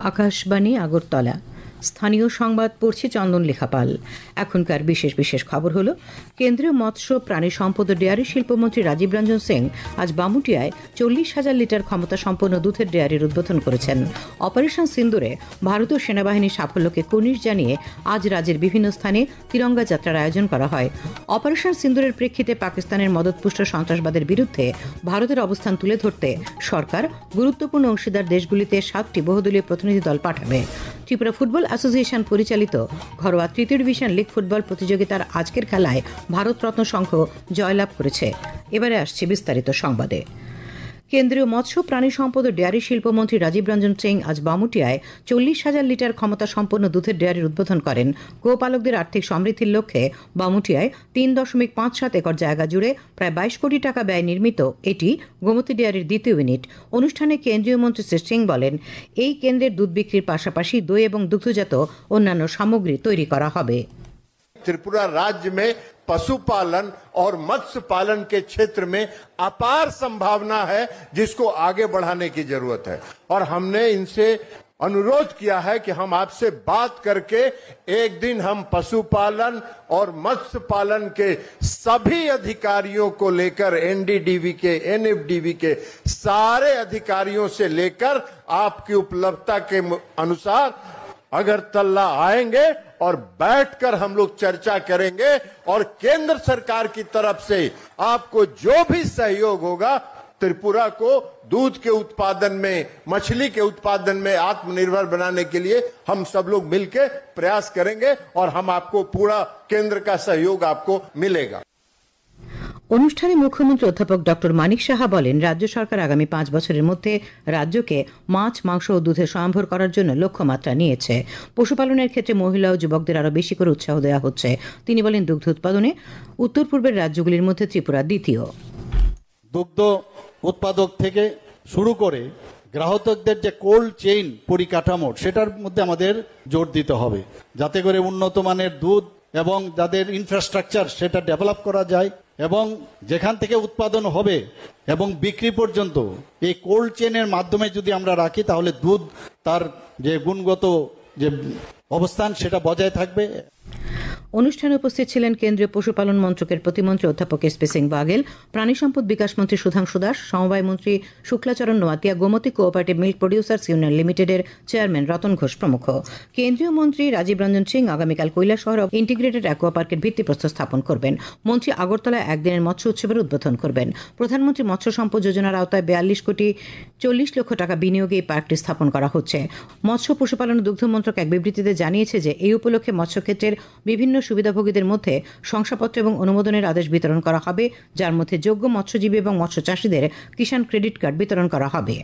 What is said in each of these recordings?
আকাশবাণী আগরতলা। স্থানীয় সংবাদ পড়ছে চন্দন লেখাপাল। এখনকার বিশেষ বিশেষ খবর হলো, কেন্দ্রীয় মৎস্য প্রাণী সম্পদ ও ডেয়ারি শিল্পমন্ত্রী রাজীব রঞ্জন সিং আজ বামুটিয়ায় 40,000 লিটার ক্ষমতা সম্পন্ন দুধের ডেয়ারির উদ্বোধন করেছেন। অপারেশন সিন্দুরে ভারতীয় সেনাবাহিনীর সাফল্যকে কুর্নিশ জানিয়ে আজ রাজ্যের বিভিন্ন স্থানে তিরঙ্গা যাত্রার আয়োজন করা হয়। অপারেশন সিন্দুরের প্রেক্ষিতে পাকিস্তানের মদতপুষ্ট সন্ত্রাসবাদের বিরুদ্ধে ভারতের অবস্থান তুলে ধরতে সরকার গুরুত্বপূর্ণ অংশীদার দেশগুলিতে 7টি বহুদলীয় প্রতিনিধি দল পাঠাবে। ত্রিপুরা ফুটবল অ্যাসোসিয়েশন পরিচালিত ঘরোয়া তৃতীয় ডিভিশন লিগ ফুটবল প্রতিযোগিতার আজকের খেলায় ভারতরত্ন সংঘ জয়লাভ করেছে। এবারে আসছে বিস্তারিত সংবাদে। কেন্দ্রীয় মৎস্য প্রাণী সম্পদ ও ডেয়ারি শিল্পমন্ত্রী রাজীব রঞ্জন সিং আজ বামুটিয়ায় 40,000 লিটার ক্ষমতা সম্পন্ন দুধের ডেয়ারির উদ্বোধন করেন। গোপালকদের আর্থিক সমৃদ্ধির লক্ষ্যে বামুটিয়ায় 3.57 একর জায়গা জুড়ে প্রায় 22 কোটি টাকা ব্যয় নির্মিত এটি গোমতী ডেয়ারির দ্বিতীয় ইউনিট। অনুষ্ঠানে কেন্দ্রীয় মন্ত্রী শ্রী সিং বলেন, এই কেন্দ্রের দুধ বিক্রির পাশাপাশি দই এবং দুগ্ধজাত অন্যান্য সামগ্রী তৈরি করা হবে। त्रिपुरा राज्य में पशुपालन और मत्स्य पालन के क्षेत्र में अपार संभावना है, जिसको आगे बढ़ाने की जरूरत है। और हमने इनसे अनुरोध किया है कि हम आपसे बात करके एक दिन हम पशुपालन और मत्स्य पालन के सभी अधिकारियों को लेकर एनडीडीबी के, एनएफडीबी के सारे अधिकारियों से लेकर आपकी उपलब्धता के अनुसार अगरतला आएंगे और बैठकर हम लोग चर्चा करेंगे और केंद्र सरकार की तरफ से आपको जो भी सहयोग होगा, त्रिपुरा को दूध के उत्पादन में, मछली के उत्पादन में आत्मनिर्भर बनाने के लिए हम सब लोग मिलकर प्रयास करेंगे और हम आपको पूरा केंद्र का सहयोग आपको मिलेगा। অনুষ্ঠানে মুখ্যমন্ত্রী অধ্যাপক ডক্টর মানিক সাহা বলেন, রাজ্য সরকার আগামী 5 বছরের মধ্যে রাজ্যকে মাছ, মাংস ও দুধে স্বয়ংভর করার জন্য লক্ষ্যমাত্রা নিয়েছে। পশুপালনের ক্ষেত্রে মহিলা ও যুবকদের আরও বেশি করে উৎসাহ দেওয়া হচ্ছে। তিনি বলেন, দুগ্ধ উৎপাদনে উত্তর পূর্বের রাজ্যগুলির মধ্যে ত্রিপুরা দ্বিতীয়। দুগ্ধ উৎপাদক থেকে শুরু করে গ্রাহকদের যে কোল্ড চেইন পরিকাঠামো, সেটার মধ্যে আমাদের জোর দিতে হবে, যাতে করে উন্নত মানের দুধ এবং যাদের ইনফ্রাস্ট্রাকচার সেটা ডেভেলপ করা যায় এবং যেখান থেকে উৎপাদন হবে এবং বিক্রি পর্যন্ত এই কোল্ড চেইনের মাধ্যমে যদি আমরা রাখি, তাহলে দুধ তার যে গুণগত যে অবস্থান সেটা বজায় থাকবে। অনুষ্ঠানে উপস্থিত ছিলেন কেন্দ্রীয় পশুপালন মন্ত্রকের প্রতিমন্ত্রী অধ্যাপক এসপি সিং বাঘেল, প্রাণী সম্পদ বিকাশ মন্ত্রী সুধাংশু দাস, সমবায় মন্ত্রী Shuklacharan Noatia, Gomati cooperative milk producers union লিমিটেডের চেয়ারম্যান রতন ঘোষ প্রমুখ। কেন্দ্রীয় মন্ত্রী রাজীব রঞ্জন সিং আগামীকাল কৈলাসহর ইন্টিগ্রেটেড অ্যাকোয়া পার্কের ভিত্তিপ্রস্তর স্থাপন করবেন। মন্ত্রী আগরতলায় একদিনের মৎস্য উৎসবের উদ্বোধন করবেন। প্রধানমন্ত্রী মৎস্য সম্পদ যোজনার আওতায় 42,40,00,000 টাকা বিনিয়োগে এই পার্কটি স্থাপন করা হচ্ছে। মৎস্য, পশুপালন ও দুগ্ধ মন্ত্রক এক বিবৃতিতে জানিয়েছে যে এই উপলক্ষে মৎস্যক্ষেত্রের বিভিন্ন সুবিধাভোগীদের মধ্যে শংসাপত্র এবং অনুমোদনের আদেশ বিতরণ করা হবে, যার মধ্যে যোগ্য মৎস্যজীবী এবং মৎস্য চাষীদের কিষাণ ক্রেডিট কার্ড বিতরণ করা হবে।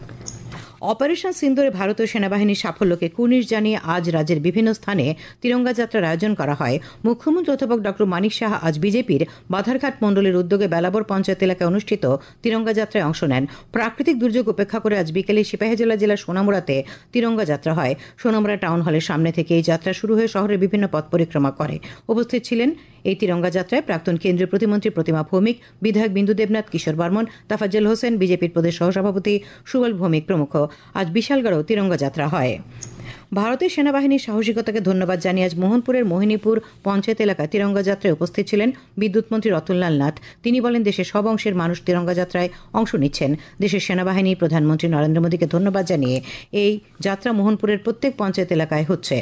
অপারেশন সিন্দুরে ভারতীয় সেনাবাহিনীর সাফল্যকে কুর্নিশ জানিয়ে আজ রাজ্যের বিভিন্ন স্থানে তিরঙ্গা যাত্রার আয়োজন করা হয়। মুখ্যমন্ত্রী অধ্যাপক ডক্টর মানিক সাহা আজ বিজেপির বাধারঘাট মণ্ডলের উদ্যোগে বেলাবর পঞ্চায়েত এলাকায় অনুষ্ঠিত তিরঙ্গা যাত্রায় অংশ নেন। প্রাকৃতিক দুর্যোগ উপেক্ষা করে আজ বিকেলে সিপাহীজলা জেলার সোনামুড়াতে তিরঙ্গা যাত্রা হয়। সোনামুড়া টাউন হলের সামনে থেকে এই যাত্রা শুরু হয়ে শহরের বিভিন্ন পথ পরিক্রমা করে। উপস্থিত ছিলেন এই তিরঙ্গা যাত্রায় প্রাক্তন কেন্দ্রীয় প্রতিমন্ত্রী প্রতিমা ভৌমিক, বিধায়ক বিন্দু দেবনাথ, কিশোর বর্মন, তাফাজ্জল হোসেন, বিজেপির প্রদেশ সহসভাপতি সুবল ভৌমিক প্রমুখ। আজ বিশালগড়েও তিরঙ্গা যাত্রা হয়। ভারতীয় সেনাবাহিনীর সাহসিকতাকে ধন্যবাদ জানিয়ে আজ মোহনপুরের মোহিনীপুর পঞ্চায়েত এলাকায় তিরঙ্গা যাত্রায় উপস্থিত ছিলেন বিদ্যুৎ মন্ত্রী রতনলাল নাথ। তিনি বলেন, দেশের সব অংশের মানুষ তিরঙ্গা যাত্রায় অংশ নিচ্ছেন। দেশের সেনাবাহিনী প্রধানমন্ত্রী নরেন্দ্র মোদীকে ধন্যবাদ জানিয়ে এই যাত্রা মোহনপুরের প্রত্যেক পঞ্চায়েত এলাকায় হচ্ছে।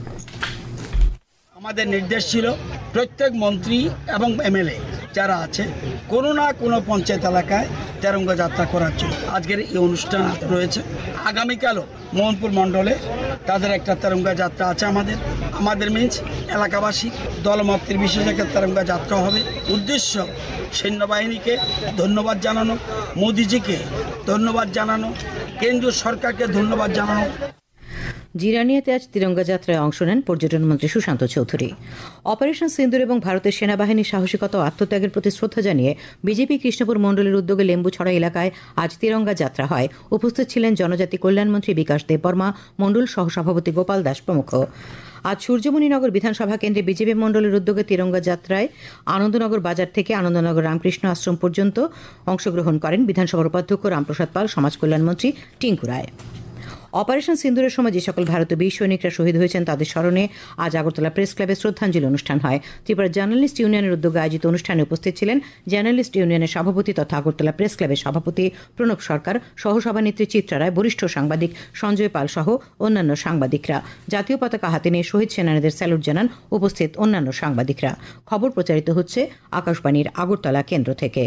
আমাদের নির্দেশ ছিল প্রত্যেক মন্ত্রী এবং এমএলএ যারা আছে কোনো না কোনো পঞ্চায়েত এলাকায় তিরঙ্গা যাত্রা করার জন্য আজকের এই অনুষ্ঠান রয়েছে। আগামীকালও মোহনপুর মণ্ডলে তাদের একটা তিরঙ্গা যাত্রা আছে। আমাদের মিন্স এলাকাবাসী দলমতের বিশেষ একটা তিরঙ্গা যাত্রা হবে। উদ্দেশ্য সৈন্যবাহিনীকে ধন্যবাদ জানানো, মোদিজিকে ধন্যবাদ জানানো, কেন্দ্রীয় সরকারকে ধন্যবাদ জানানো। জিরানিয়াতে আজ তিরঙ্গা যাত্রায় অংশ নেন পর্যটন মন্ত্রী সুশান্ত চৌধুরী। অপারেশন সিন্দুর এবং ভারতের সেনাবাহিনীর সাহসিকতা ও আত্মত্যাগের প্রতি শ্রদ্ধা জানিয়ে বিজেপি কৃষ্ণপুর মণ্ডলের উদ্যোগে লেম্বুছড়া এলাকায় আজ তিরঙ্গা যাত্রা হয়। উপস্থিত ছিলেন জনজাতি কল্যাণমন্ত্রী বিকাশ দেববর্মা, মণ্ডল সহসভাপতি গোপাল দাস প্রমুখ। আজ সূর্যমণিনগর বিধানসভা কেন্দ্রে বিজেপি মণ্ডলের উদ্যোগে তিরঙ্গা যাত্রায় আনন্দনগর বাজার থেকে আনন্দনগর রামকৃষ্ণ আশ্রম পর্যন্ত অংশগ্রহণ করেন বিধানসভার উপাধ্যক্ষ রামপ্রসাদ পাল, সমাজ কল্যাণমন্ত্রী টিঙ্কু রায়। অপারেশন সিন্দুরের সময় যে সকল ভারতীয় বীর সৈনিকরা শহীদ হয়েছেন তাদের স্মরণে আজ আগরতলা প্রেস ক্লাবে শ্রদ্ধাঞ্জলি অনুষ্ঠান হয়। ত্রিপুরা জার্নালিস্ট ইউনিয়নের উদ্যোগে আয়োজিত অনুষ্ঠানে উপস্থিত ছিলেন জার্নালিস্ট ইউনিয়নের সভাপতি তথা আগরতলা প্রেস ক্লাবের সভাপতি প্রণব সরকার, সহসভানেত্রী চিত্রা রায়, বরিষ্ঠ সাংবাদিক সঞ্জয় পাল সহ অন্যান্য সাংবাদিকরা। জাতীয় পতাকা হাতে নিয়ে শহীদ সেনানীদের স্যালুট জানান উপস্থিত অন্যান্য সাংবাদিকরা। খবর প্রচারিত হচ্ছে আকাশবাণীর আগরতলা কেন্দ্র থেকে।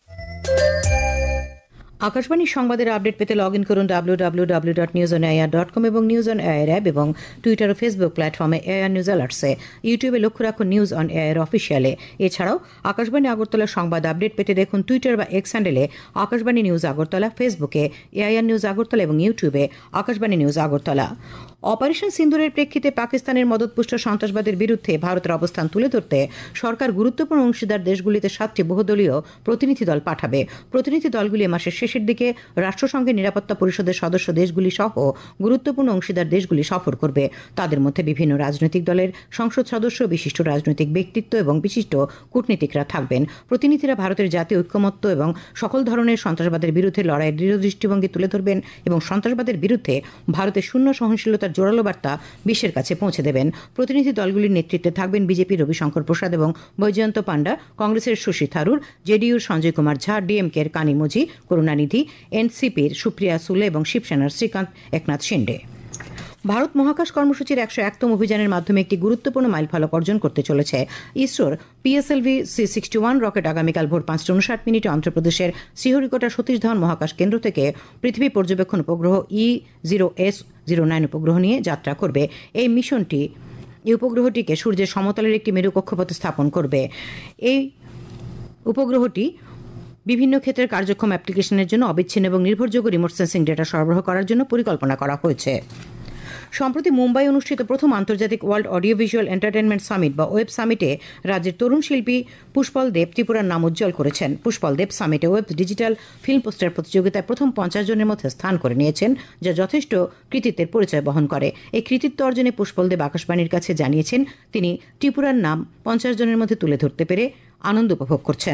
আকাশবাণীর সংবাদের আপডেট পেতে লগ ইন করুন www.newsonair.com এবং নিউজ অন এয়ার অ্যাপ এবং টুইটার ও ফেসবুক প্ল্যাটফর্মে এয়ার নিউজ অ্যালার্টসে। ইউটিউবে লক্ষ্য রাখুন নিউজ অন এয়ার অফিসিয়ালে। এছাড়াও আকাশবাণী আগরতলার সংবাদ আপডেট পেতে দেখুন টুইটার বা এক্স হ্যান্ডেলে আকাশবাণী নিউজ আগরতলা, ফেসবুকে এয়ার নিউজ আগরতলা এবং ইউটিউবে আকাশবাণী নিউজ আগরতলা। অপারেশন সিন্দুরের প্রেক্ষিতে পাকিস্তানের মদতপুষ্ট সন্ত্রাসবাদের বিরুদ্ধে ভারতের অবস্থান তুলে ধরতে সরকার গুরুত্বপূর্ণ অংশীদার দেশগুলিতে 7টি বহুদলীয় প্রতিনিধি দল পাঠাবে। প্রতিনিধি দলগুলি মাসের শেষের দিকে রাষ্ট্রসংঘের নিরাপত্তা পরিষদের সদস্য দেশগুলি সহ গুরুত্বপূর্ণ অংশীদার দেশগুলি সফর করবে। তাদের মধ্যে বিভিন্ন রাজনৈতিক দলের সংসদ সদস্য, বিশিষ্ট রাজনৈতিক ব্যক্তিত্ব এবং বিশিষ্ট কূটনীতিকরা থাকবেন। প্রতিনিধিরা ভারতের জাতীয় ঐক্যমত্য এবং সকল ধরনের সন্ত্রাসবাদের বিরুদ্ধে লড়াইয়ের দৃঢ় দৃষ্টিভঙ্গি তুলে ধরবেন এবং সন্ত্রাসবাদের বিরুদ্ধে ভারতের শূন্য সহনশীলতার জোরালো বার্তা বিশ্বের কাছে পৌঁছে দেবেন। প্রতিনিধি দলগুলির নেতৃত্বে থাকবেন বিজেপির রবিশঙ্কর প্রসাদ এবং বৈজয়ন্ত পান্ডা, কংগ্রেসের শশী থারুর, জেডিইউর সঞ্জয় কুমার ঝা, ডিএমকের কানিমোজি করুণানিধি, এনসিপির সুপ্রিয়া সুলে এবং শিবসেনার শ্রীকান্ত একনাথ শিন্ডে। ভারত মহাকাশ কর্মসূচির 101তম অভিযানের মাধ্যমে একটি গুরুত্বপূর্ণ মাইলফলক অর্জন করতে চলেছে। ইসরোর PSLV C61 রকেট আগামীকাল ভোর 5:59 অন্ধ্রপ্রদেশের শ্রীহরিকোটা সতীশ ধাওয়ান মহাকাশ কেন্দ্র থেকে পৃথিবী পর্যবেক্ষণ উপগ্রহ E0S09 উপগ্রহ নিয়ে যাত্রা করবে। এই মিশনটি এই উপগ্রহটিকে সূর্যের সমতলের একটি মেরু কক্ষপথে স্থাপন করবে। এই উপগ্রহটি বিভিন্ন ক্ষেত্রের কার্যক্ষম অ্যাপ্লিকেশনের জন্য অবিচ্ছিন্ন এবং নির্ভরযোগ্য রিমোট সেন্সিং ডেটা সরবরাহ করার জন্য পরিকল্পনা করা হয়েছে। সম্প্রতি মুম্বাই অনুষ্ঠিত প্রথম আন্তর্জাতিক world audio visual entertainment summit বা ওয়েব সামিটে রাজ্যের তরুণ শিল্পী পুষ্পল দেব ত্রিপুরার নাম উজ্জ্বল করেছেন। পুষ্পল দেব সামিটে ওয়েব ডিজিটাল ফিল্ম পোস্টার প্রতিযোগিতায় প্রথম 50 জনের মধ্যে স্থান করে নিয়েছেন, যা যথেষ্ট কৃতিত্বের পরিচয় বহন করে। এই কৃতিত্ব অর্জনে পুষ্পল দেব আকাশবাণীর কাছে জানিয়েছেন তিনি ত্রিপুরার নাম 50 জনের মধ্যে তুলে ধরতে পেরে আনন্দ উপভোগ করছেন।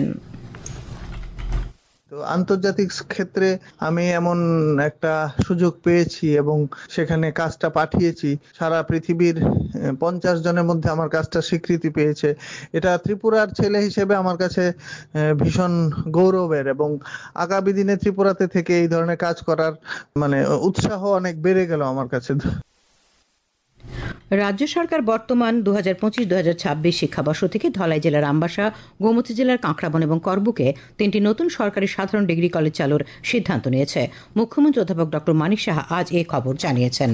তো আন্তর্জাতিক ক্ষেত্রে আমি এমন একটা সুযোগ পেয়েছি এবং সেখানে কাজটা পাঠিয়েছি, সারা পৃথিবীর 50 জনের মধ্যে আমার কাজটা স্বীকৃতি পেয়েছে। এটা ত্রিপুরার ছেলে হিসেবে আমার কাছে ভীষণ গৌরবের এবং আগামী দিনে ত্রিপুরাতে থেকে এই ধরনের কাজ করার উৎসাহ অনেক বেড়ে গেল আমার কাছে। রাজ্য সরকার বর্তমান 2025-2026 শিক্ষাবর্ষ থেকে ধলাই জেলার আমবাসা, গোমতী জেলার কাঁকড়াবন এবং করবুকে 3টি নতুন সরকারি সাধারণ ডিগ্রি কলেজ চালুর সিদ্ধান্ত নিয়েছে। মুখ্যমন্ত্রী অধ্যাপক ডক্টর মানিক সাহা আজ এই খবর জানিয়েছেন।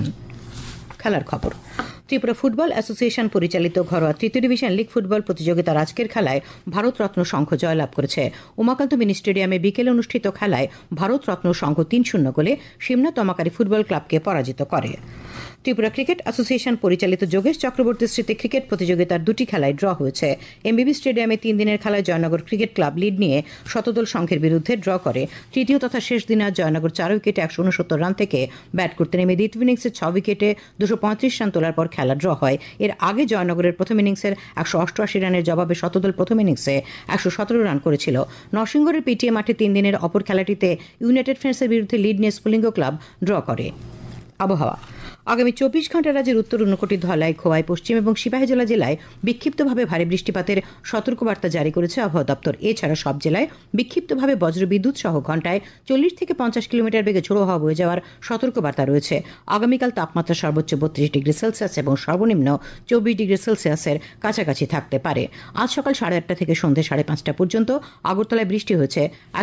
খেলার খবর। ত্রিপুরা ফুটবল অ্যাসোসিয়েশন পরিচালিত ঘরোয়া 3য় ডিভিশন লিগ ফুটবল প্রতিযোগিতার আজকের খেলায় ভারতরত্ন সংঘ জয়লাভ করেছে। উমাকান্ত মিনি স্টেডিয়ামে বিকেলে অনুষ্ঠিত খেলায় ভারতরত্ন সংঘ 3-0 গোলে সিমনা তমাকারী ফুটবল ক্লাবকে পরাজিত করে। ত্রিপুরা ক্রিকেট অ্যাসোসিয়েশন পরিচালিত যোগেশ চক্রবর্তী স্মৃতি ক্রিকেট প্রতিযোগিতার 2টি খেলায় ড্র হয়েছে। এমবিবি স্টেডিয়ামে 3 দিনের খেলায় জয়নগর ক্রিকেট ক্লাব লিড নিয়ে শতদল সংঘের বিরুদ্ধে ড্র করে। তৃতীয় তথা শেষ দিনে জয়নগর 4 উইকেটে 169 রান থেকে ব্যাট করতে নেমে দ্বিতীয় ইনিংসে 6 উইকেটে 235 রান তোলার পর খেলা ড্র হয়। এর আগে জয়নগরের প্রথম ইনিংসের 188 রানের জবাবে শতদল প্রথম ইনিংসে 117 রান করেছিল। নরসিংগড়ের পিটিএ মাঠে 3 দিনের অপর খেলাটিতে ইউনাইটেড ফ্রেন্ডসের বিরুদ্ধে লিড নিয়ে স্ফুলিঙ্গ ক্লাব ড্র করে। আবহাওয়া। আগামী 24 ঘন্টা রাজ্যের উত্তর ঊনকোটি, ধলাই, খোয়াই, পশ্চিম এবং সিপাহীজলা জেলায় বিক্ষিপ্তভাবে ভারী বৃষ্টিপাতের সতর্কবার্তা জারি করেছে আবহাওয়া দপ্তর। এছাড়া সব জেলায় বিক্ষিপ্তভাবে বজ্রবিদ্যুৎ সহ ঘন্টায় 40 থেকে 50 কিলোমিটার বেগে ঝোড়ো হাওয়া বয়ে যাওয়ার সতর্কবার্তা রয়েছে। আগামীকাল তাপমাত্রা সর্বোচ্চ 32 ডিগ্রি সেলসিয়াস এবং সর্বনিম্ন 24 ডিগ্রি সেলসিয়াসের কাছাকাছি থাকতে পারে। আজ সকাল 8:30 থেকে সন্ধ্যে 5:30 পর্যন্ত আগরতলায় বৃষ্টি হয়েছে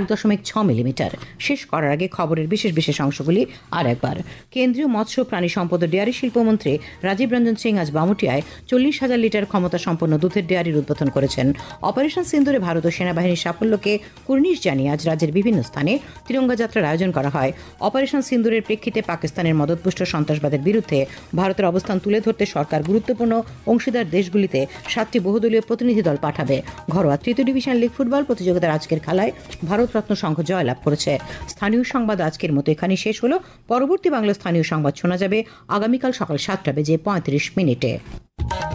1.6 মিলিমিটার। শেষ করার আগে খবরের বিশেষ অংশগুলি আর একবার। কেন্দ্রীয় মৎস্য প্রাণী সম্পদ ডেয়ারি শিল্পমন্ত্রী রাজীব রঞ্জন সিং আজ বামুটিয়ায় 40,000 লিটার ক্ষমতা সম্পন্ন দুধের ডেয়ারির উদ্বোধন করেছেন। অপারেশন সিন্দুরে ভারত ও সেনাবাহিনীর সাফল্যকে কুর্নিশ জানিয়ে আজ রাজ্যের বিভিন্ন স্থানে তিরঙ্গা যাত্রার আয়োজন করা হয়। অপারেশন সিন্দুরের প্রেক্ষিতে পাকিস্তানের মদতপুষ্ট সন্ত্রাসবাদের বিরুদ্ধে ভারতের অবস্থান তুলে ধরতে সরকার গুরুত্বপূর্ণ অংশীদার দেশগুলিতে 7টি বহুদলীয় প্রতিনিধি দল পাঠাবে। ঘরোয়া 3য় ডিভিশন লিগ ফুটবল প্রতিযোগিতার আজকের খেলায় ভারতরত্ন সংঘ জয়লাভ করেছে। স্থানীয় সংবাদ আজকের মতো এখানেই শেষ হলো। পরবর্তী বাংলা স্থানীয় সংবাদ শোনা যাবে আগামীকাল সকাল 7:35 মিনিটে।